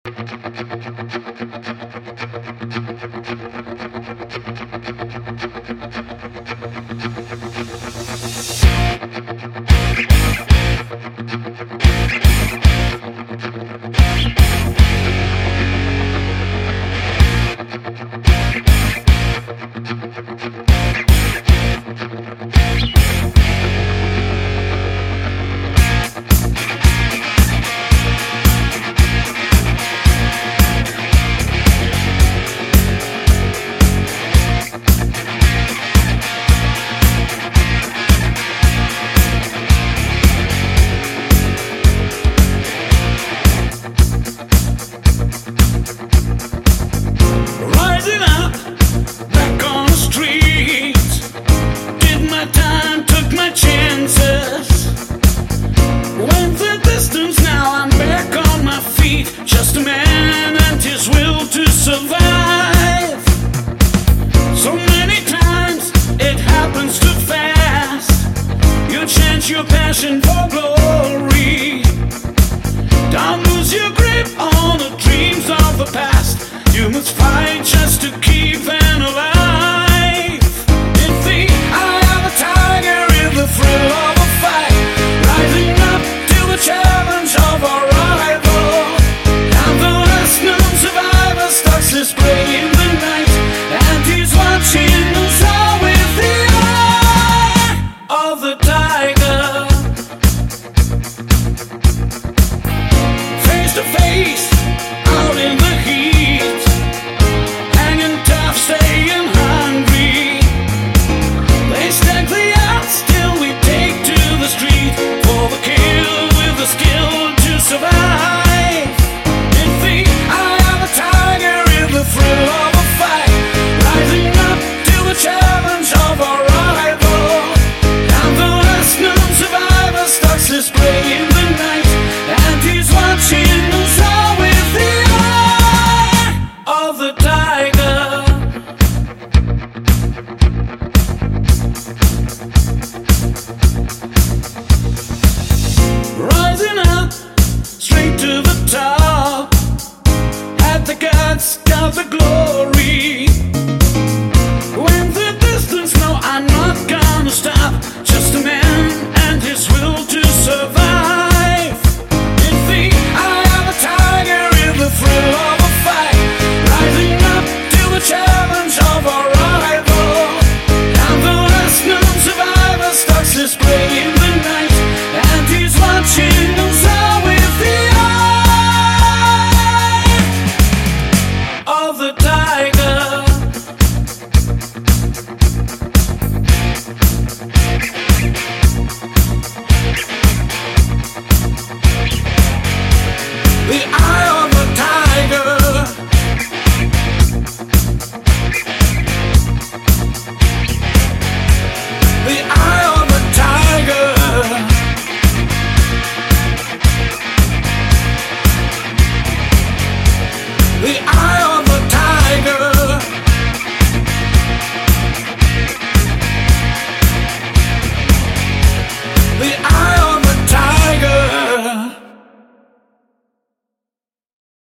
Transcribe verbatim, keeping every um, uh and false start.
Rising up, back on the street. Did my time, took my chances. Went the distance, now I'm back on my feet. Just a man and his will to survive. So many times it happens too fast. You chance your passion for glory. Don't lose your grip on the dreams of the past. You must fight.